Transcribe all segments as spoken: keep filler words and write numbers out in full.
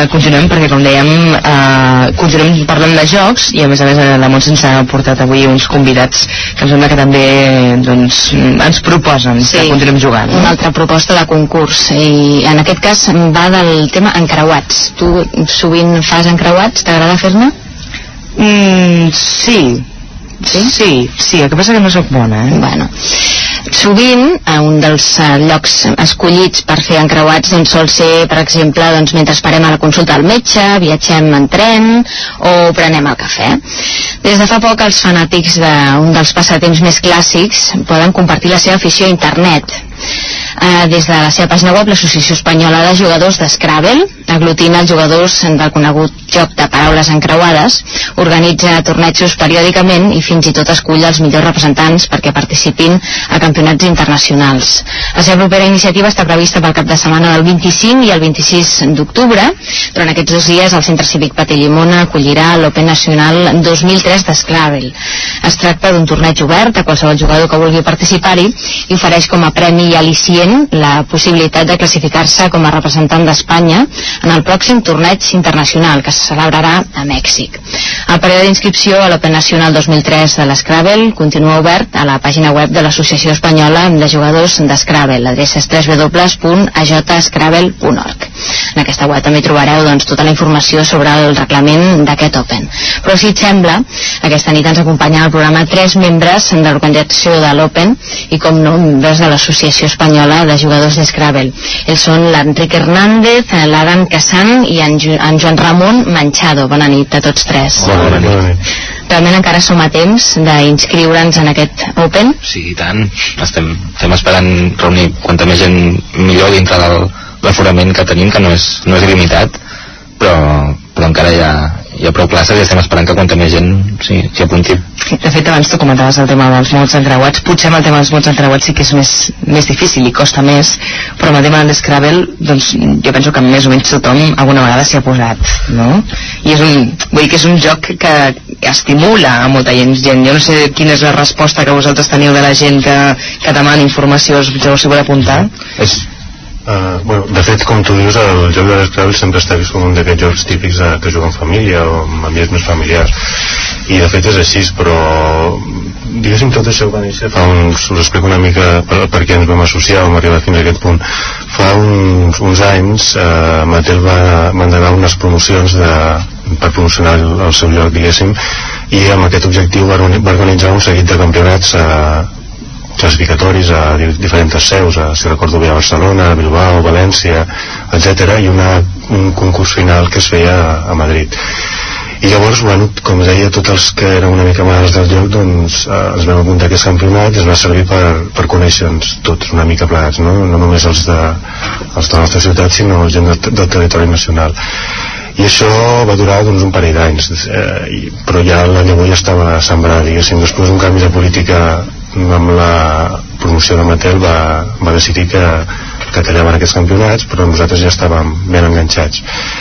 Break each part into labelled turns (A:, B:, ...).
A: continuem, perquè com dèiem eh, continuem parlant de jocs i a més a més la Montse ens ha portat avui uns convidats que em sembla que també doncs, ens proposen sí, que continuem jugant.
B: Una altra proposta de concurs i en aquest cas va del tema encreuats. Tu sovint fas encreuats? T'agrada fer-ne?
A: Mm, sí. Sí? Sí, sí, el que passa que no soc bona, eh?
B: Bueno, sovint, a un dels uh, llocs escollits per fer encreuats doncs, sol ser, per exemple, doncs, mentre esperem a la consulta al metge, viatgem en tren o prenem el cafè. Des de fa poc, els fanàtics d'un dels passatemps més clàssics poden compartir la seva afició a internet. Uh, des de la seva pàgina web, l'Associació Espanyola de Jugadors de Scrabble aglutina els jugadors del conegut joc de paraules encreuades, organitza tornejos periòdicament i fins i tot escull els millors representants perquè participin a campionats internacionals. La seva propera iniciativa està prevista pel cap de setmana del vint-i-cinc i el vint-i-sis d'octubre. Durant aquests dos dies el Centre Cívic Patí Llimona acollirà l'Open Nacional dos mil tres de Scrabble. Es tracta d'un torneig obert a qualsevol jugador que vulgui participar-hi i ofereix com a premi al·licient la possibilitat de classificar-se com a representant d'Espanya en el pròxim torneig internacional que se celebrarà a Mèxic. El període d'inscripció a l'Open Nacional dos mil tres de l'Scrabble continua obert a la pàgina web de l'Associació Espanyola de Jugadors de Scrabble. L'adreça és w w w punt a j scrabble punt org. En aquesta web també trobareu doncs, tota la informació sobre el reglament d'aquest Open. Però si et sembla, aquesta nit ens acompanyen al programa tres membres de l'organització de l'Open i com no, membres de l'Associació Espanyola de Jugadors de Scrabble. Ells són l'Enric Hernández, l'Adam Cassan i en, jo en Joan Ramon Manchado. Bona nit a tots tres.
C: Bona nit. Bona nit.
B: Realment encara som a temps d'inscriure'ns en aquest Open?
C: Sí, i tant. Estem, estem esperant reunir quanta més gent millor dintre del l'aforament que tenim, que no és, no és il·limitat, però, però encara hi ha, hi ha prou classes i estem esperant que quanta més gent s'hi sí, apunti.
A: De fet, abans tu comentaves el tema dels mots encreuats. Potser amb el tema dels mots encreuats sí que és més, més difícil i costa més, però amb el tema de l'Scrabble doncs, jo penso que més o menys tothom alguna vegada s'hi ha posat, no? I és un, vull dir que és un joc que estimula a molta gent. Jo no sé quina és la resposta que vosaltres teniu de la gent que, que demana informació, us ho vol apuntar?
D: És Uh, bueno, de fet, com tu dius, el joc de l'Scrabble sempre està vist com un d'aquests jocs típics uh, que juga en família o amb ambients més familiars, i de fet és així, però diguéssim tot això va néixer fa uns, us explico una mica per, per què ens vam associar, vam arribar fins a aquest punt. Fa uns, uns anys uh, Mattel va, va endegar unes promocions de, per promocionar el, el seu joc, diguéssim, i amb aquest objectiu va, va organitzar un seguit de campionats uh, classificatoris a diferents seus, a, si recordo bé, a Barcelona, a Bilbao, València, etcètera, i una, un concurs final que es feia a, a Madrid. I llavors, bueno, com deia, tots els que eren una mica malalts del joc, doncs eh, ens vam apuntar a aquest campionat i es va servir per, per conèixer-nos tots una mica plegats, no? No només els de, els de la nostra ciutat, sinó gent del, del territori nacional. I això va durar doncs, un parell d'anys, eh, però ja la llavor ja estava sembrada, diguéssim. Després d'un canvi de política amb la promoció de Mattel va, va decidir que, que tallaven aquests campionats, però nosaltres ja estàvem ben enganxats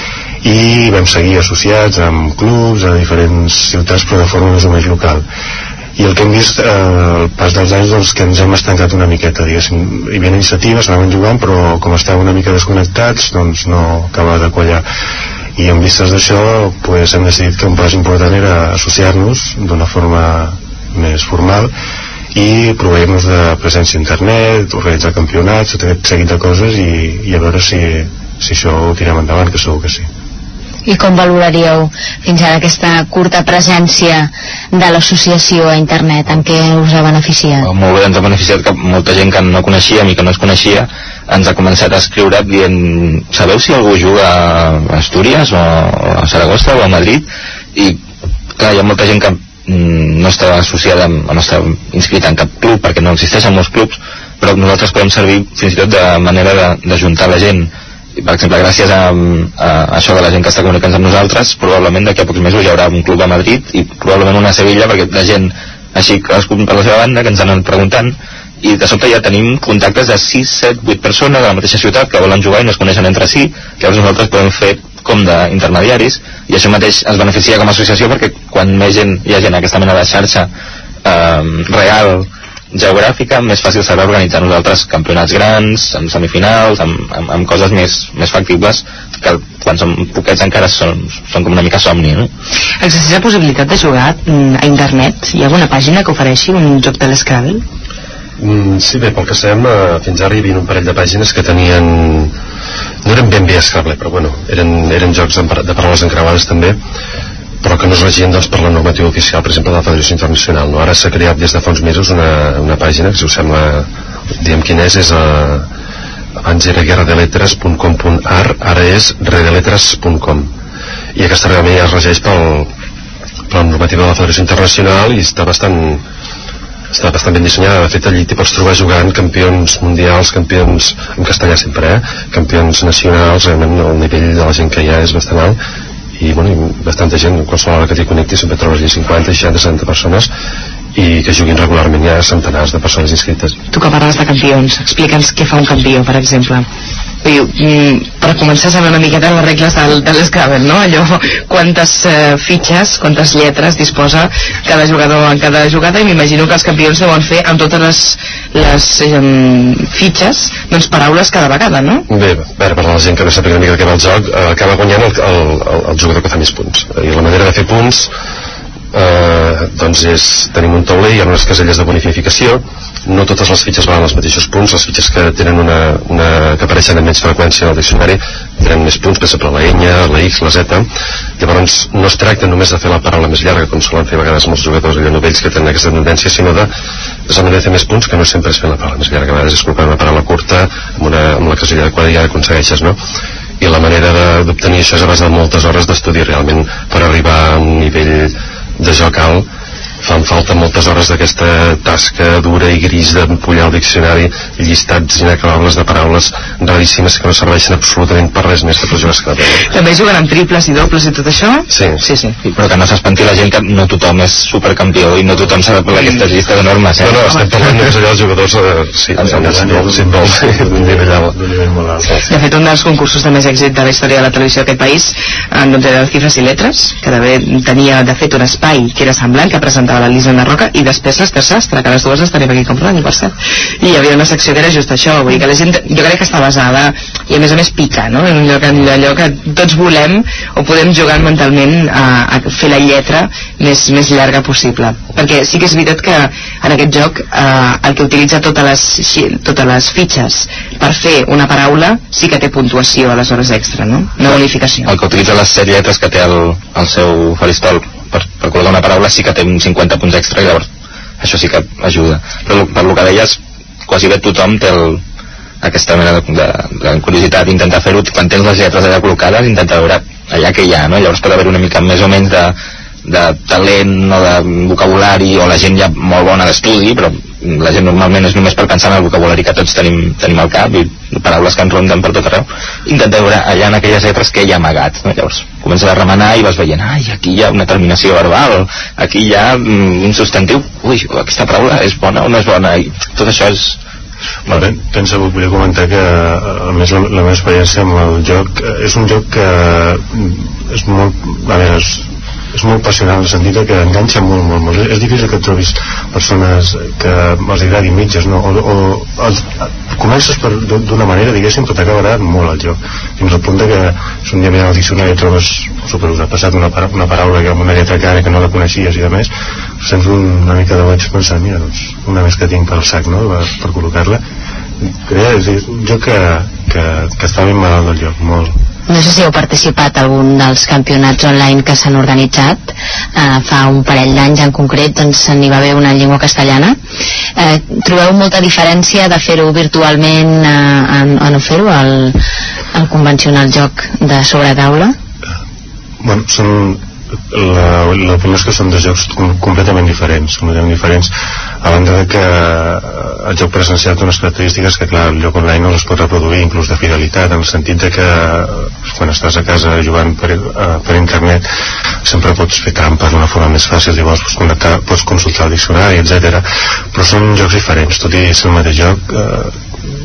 D: i vam seguir associats amb clubs a diferents ciutats, però de forma més o menys local. I el que hem vist eh, al pas dels anys, doncs, que ens hem estancat una miqueta, diguéssim. Hi havia iniciatives, anaven jugant, però com estàvem una mica desconnectats, doncs no acabava de quallar. I en vistes d'això, pues, hem decidit que un pas important era associar-nos d'una forma més formal i proveir-nos de presència a internet, organitzar campionats, tot aquest seguit de coses i, i a veure si, si això ho tirem endavant, que segur que sí.
B: I com valoraríeu fins ara aquesta curta presència de l'associació a internet? En què us ha beneficiat?
C: Oh, molt bé, ens ha beneficiat que molta gent que no coneixíem i que no es coneixia ens ha començat a escriure dient, sabeu si algú juga a Astúries o a Saragossa o a Madrid? I clar, hi ha molta gent que no està associada, no està inscrita en cap club perquè no existeixen molts clubs, però nosaltres podem servir fins i tot de manera d'ajuntar la gent. I, per exemple, gràcies a, a, a això de la gent que està comunicant amb nosaltres, probablement d'aquí a pocs mesos hi haurà un club a Madrid i probablement una a Sevilla, perquè la gent així cadascú per la seva banda que ens han anat preguntant, i de sobte ja tenim contactes de sis, set, vuit persones de la mateixa ciutat que volen jugar i no es coneixen entre si, que llavors nosaltres podem fer com d'intermediaris, i això mateix ens beneficia com a associació perquè quan més gent, hi ha gent a aquesta mena de xarxa eh, real geogràfica, més fàcil serà organitzar nosaltres campionats grans, amb semifinals, amb, amb, amb coses més, més factibles, que quan som poquets encara són, són com una mica somni, no?
A: Existeix la possibilitat de jugar a internet? Hi ha alguna pàgina que ofereixi un joc de l'Scrabble?
E: Mm, sí, bé, pel que sabem, eh, fins ara hi havia un parell de pàgines que tenien... no eren ben bé Scrabble, però bueno, eren, eren jocs de paraules encreuades també, però que no es regien doncs, per la normativa oficial, per exemple, de la Federació Internacional, no? Ara s'ha creat des de fa uns mesos una, una pàgina, que si us sembla, diguem quina és, és a, abans era guerra de letres punt com punt a r, ara és redeletres punt com, i aquesta realment ja es regeix pel, per la normativa de la Federació Internacional i està bastant està bastant ben dissenyada. De fet, allí t'hi pots trobar jugant campions mundials, campions en castellà sempre, eh? Campions nacionals, realment el nivell de la gent que hi ha és bastant alt i, bueno, i bastanta gent, qualsevol hora que t'hi connectis sempre trobes cinquanta, seixanta, setanta persones i que juguin regularment, hi ha centenars de persones inscrites.
A: Tu que parles de campions, explica'ns què fa un campió, per exemple. Vull, per començar a saber una miqueta les regles del, de l'Scrabble, no? Allò, quantes uh, fitxes, quantes lletres disposa cada jugador en cada jugada, i m'imagino que els campions deuen fer amb totes les, les um, fitxes, doncs paraules cada vegada, no?
E: Bé, a veure, per la gent que no sàpiga una mica de què va el joc, uh, acaba guanyant el, el, el, el jugador que fa més punts, i la manera de fer punts Uh, doncs és, tenim un tauler, hi ha unes caselles de bonificació, no totes les fitxes valen els mateixos punts, les fitxes que tenen una, una que apareixen amb menys freqüència al diccionari tenen més punts, per exemple la ñ, la x, la z. Llavors no es tracta només de fer la paraula més llarga, com solen fer a vegades molts jugadors allò novells que tenen aquesta tendència, sinó de de fer més punts, que no sempre és fer la paraula més llarga, a vegades és col·locant una paraula curta amb, una, amb la casella adequada i ja aconsegueixes, no? I la manera d'obtenir això és a base de moltes hores d'estudi realment per arribar a un nivell de joc alt. Fan falta moltes hores d'aquesta tasca dura i gris d'empullar el diccionari, llistats inacabables de paraules raríssimes que no serveixen absolutament per res més que per jugar a Scrabble.
A: També juguen amb triples i dobles i tot això?
E: Sí.
A: Sí, sí.
C: Però que no s'espanti la gent, que no tothom és supercampió i no tothom s'ha de posar aquestes llistes enormes, eh?
E: No, no, estem parlant més allà els jugadors eh, sí, d'un nivell alt.
A: De fet, un dels concursos de més èxit de la història de la televisió d'aquest país doncs era Cifres i Letres, que també tenia de fet un espai que era semblant, que presentava la Lisenda Roca, i després l'Ester Sastre, que les dues les tenim aquí comprant, per cert. I hi havia una secció que era just això, vull dir que la gent, jo crec que està basada, i a més a més pica, no? En allò que, allò que tots volem o podem jugar mentalment a, a fer la lletra més, més llarga possible. Perquè sí que és veritat que en aquest joc eh, el que utilitza totes les, totes les fitxes per fer una paraula sí que té puntuació a les hores extra, no? Una bonificació.
C: El que utilitza les set lletres que té el, el seu faristol per, per col·locar una paraula sí que té uns cinquanta punts extra, i llavors això sí que ajuda. Però per lo que deies, quasi bé tothom té el, aquesta mena de, de, de curiositat d'intentar fer-ho. Quan tens les lletres allà col·locades, intentar veure allà que hi ha, no? Llavors pot haver una mica més o menys de, de talent o de vocabulari, o la gent ja molt bona d'estudi, però la gent normalment és només per pensar en el vocabulari que tots tenim, tenim al cap, i paraules que ens ronden per tot arreu. Intentar veure allà en aquelles lletres que hi ha amagat, no? Llavors comences a remenar i vas veient, ai, aquí hi ha una terminació verbal, aquí hi ha mm, un substantiu, ui, aquesta paraula és bona o no és bona, i tot això és...
D: Molt bé, pensa, volia comentar que a més la, la meva experiència amb el joc és un joc que és molt, a veure, és, és molt passional en el sentit que enganxa molt, molt, molt. És difícil que et trobis persones que els agradi mitges, no? O, o els, comences per, d'una manera, diguéssim, però t'acaba agradant molt el joc, fins al punt que si un dia mirant el diccionari i trobes, super, us ha passat una, una paraula que amb una lletra cara que no la coneixies i de més, sents un, una mica de goig pensant, mira, doncs, una més que tinc pel sac, no?, per, per col·locar-la. És un joc que, que, que està ben malalt del joc, molt.
B: No sé si heu participat en algun dels campionats online que s'han organitzat eh, fa un parell d'anys en concret, doncs n'hi va haver una en llengua castellana. Eh, trobeu molta diferència de fer-ho virtualment eh, a, a no fer-ho al, al convencional joc de sobre taula?
D: Bueno, són la, la opinió és que són dos jocs completament diferents, completament diferents, a banda de que el joc presencial té unes característiques que, clar, el joc online no les pot reproduir, inclús de fidelitat, en el sentit de que quan estàs a casa jugant per, per internet sempre pots fer trampes d'una forma més fàcil, llavors pots, connectar, pots consultar el diccionari, etcètera. Però són jocs diferents, tot i ser el mateix joc, eh,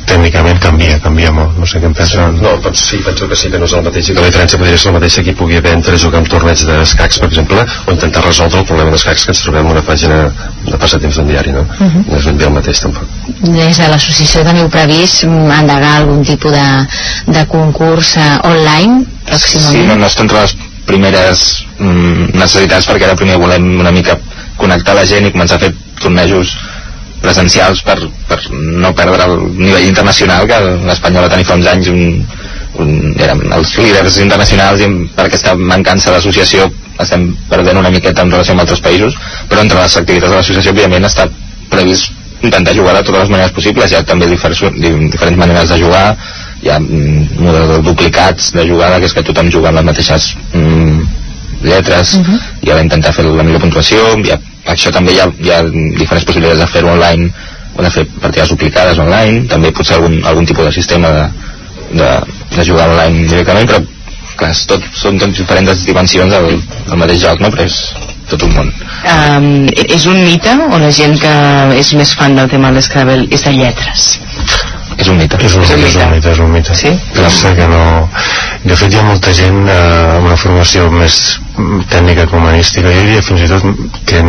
D: tècnicament canvia, canvia molt, no sé què em pensen.
E: No, doncs sí, penso que sí, que no és el mateix, i que la diferència podria ser la mateixa que hi pugui haver entre jugar amb torneigs d'escacs, per exemple, o intentar resoldre el problema d'escacs que ens trobem en una pàgina de passatemps d'un diari, no? Uh-huh. No és ben bé el mateix, tampoc.
B: Des de l'associació teniu previst endegar algun tipus de, de concurs uh, online pròximament?
C: Sí, no, no està entre les primeres mm, necessitats, perquè ara primer volem una mica connectar la gent i començar a fer tornejos presencials per, per no perdre el nivell internacional, que l'Espanyol va tenir fa uns anys un, un, érem els líders internacionals, i per aquesta mancança d'associació estem perdent una miqueta en relació amb altres països, però entre les activitats de l'associació òbviament està previst intentar jugar de totes les maneres possibles. Hi ha també diferents, diferents maneres de jugar, hi ha mm, models duplicats de jugada, que és que tothom juga amb les mateixes mm, lletres, uh-huh. i ha d'intentar fer la millor puntuació. Hi ha, això també hi ha, hi ha diferents possibilitats de fer-ho online o de fer partides duplicades online, també potser algun, algun tipus de sistema de, de, de jugar online directament, però clar, tot, són tots diferents dimensions del, del mateix joc, no? Però és tot un món.
A: Um, és un mite o la gent que és més fan del tema de l'Scrabble és de lletres?
C: És un mite.
D: És un,
A: és un
D: mite, és un mite, és un mite.
A: Sí?
D: Pensa que no... De fet, hi ha molta gent eh, amb una formació més tècnica que humanística. Jo diria fins i tot que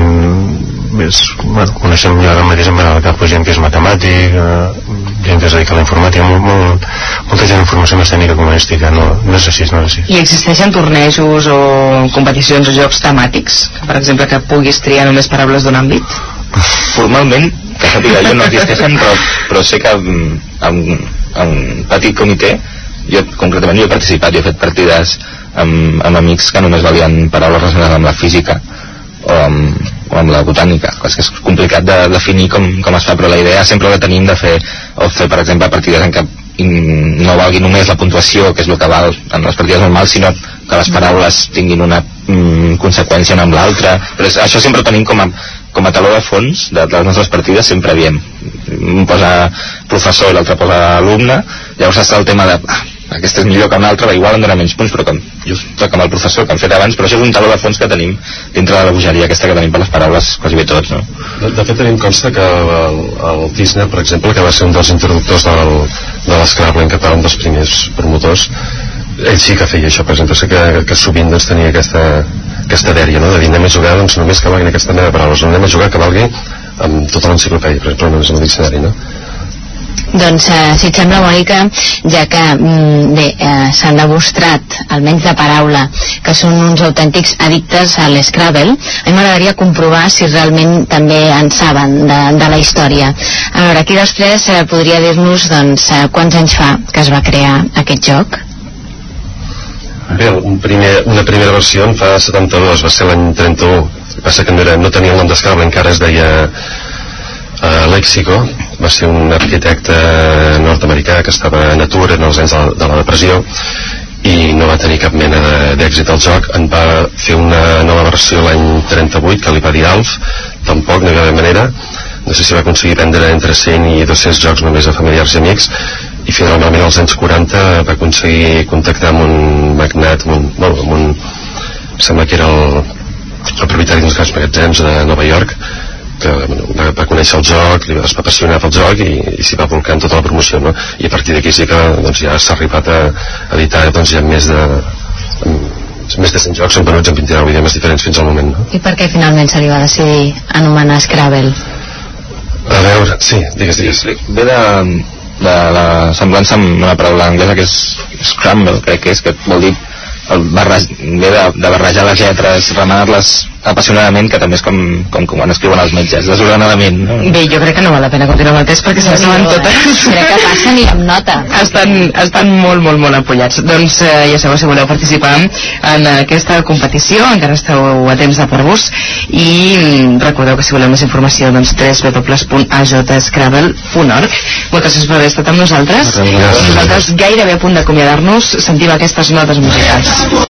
D: més, bueno, coneixem ja ara mateix en el cap gent que és matemàtic, eh, gent que es dedica a la informàtica, molt, molt, molta gent amb formació més tècnica que humanística. No, no és així, no és així.
A: I existeixen tornejos o competicions o jocs temàtics? Per exemple, que puguis triar només paraules d'un àmbit?
C: Formalment, que sàpiga, jo no existeixen, però, però sé que en un petit comitè, jo concretament jo he participat, jo he fet partides amb, amb amics que només valien paraules relacionades amb la física o amb, o amb la botànica. És que és complicat de definir com, com es fa, però la idea sempre la tenim de fer, o fer per exemple partides en què no valgui només la puntuació, que és el que val en les partides normals, sinó que les paraules tinguin una mm, conseqüència una amb l'altra. Però és, això sempre ho tenim com a, com a taló de fons de les nostres partides, sempre diem, un posa professor i l'altre posa alumne, llavors està el tema de ah, aquesta és millor que una altra, igual em dona menys punts, però que just toca amb el professor que hem fet abans, però això és un taló de fons que tenim dintre de la bogeria aquesta que tenim per les paraules quasi bé tots, no?
E: De, de fet, tenim consta que el, el Tisner, per exemple, que va ser un dels introductors del, de l'Scrabble en català, un dels primers promotors, ell sí que feia això, per exemple, sé que, que sovint doncs, tenia aquesta, aquesta dèria, no? De dir, anem a jugar doncs, només que valguin aquesta mena de paraules, no anem a jugar que valgui amb tota l'enciclopèdia, per exemple, només amb el diccionari, no?
B: Doncs, eh, si et sembla, Mònica, ja que mm, bé, eh, s'han demostrat, almenys de paraula, que són uns autèntics addictes a l'Scrabble, a mi m'agradaria comprovar si realment també en saben de, de la història. A veure, aquí dels tres eh, podria dir-nos doncs, eh, quants anys fa que es va crear aquest joc?
E: Bé, un primer, una primera versió en fa setanta-dos, va ser l'any trenta-u. El que passa que no, era, no tenia el nom d'Scrabble, encara es deia Uh, Lexico. Va ser un arquitecte nord-americà que estava en atur en els anys de la, de la depressió i no va tenir cap mena d'èxit al joc. En va fer una nova versió l'any trenta-vuit que li va dir Alf, tampoc no hi va haver manera. No sé si va aconseguir vendre entre cent i dos-cents jocs només a familiars i amics, i finalment als anys quaranta va aconseguir contactar amb un magnat, amb un, bueno, amb un, sembla que era el, el propietari d'uns grans magatzems de Nova York, que bueno, va, va conèixer el joc, li va apassionar pel joc i, i s'hi va volcar en tota la promoció, no? I a partir d'aquí sí que doncs, ja s'ha arribat a editar doncs, ja més de més de cent jocs, són venuts en vint-i-nou idiomes diferents fins al moment, no?
B: I per què finalment se li va decidir anomenar Scrabble?
E: A veure, sí, digues, digues.
C: Ve de, de la semblança amb una paraula anglesa que és scramble, crec que és, que vol dir el barrej, ve de, de barrejar les lletres, remenar-les apassionadament, que també és com, com, com quan escriuen els metges, desordenadament, no?
A: Bé, jo crec que no val la pena continuar amb el test perquè se les saben totes.
B: Crec que passen i amb nota.
A: Estan, estan molt, molt, molt apoyats. Doncs eh, ja sabeu, si voleu participar en aquesta competició, encara esteu a temps de per-vos, i recordeu que si voleu més informació, doncs w w w punt a j scrabble punt org. Moltes gràcies per haver estat amb nosaltres. Nosaltres gairebé a punt d'acomiadar-nos, sentim aquestes notes musicals.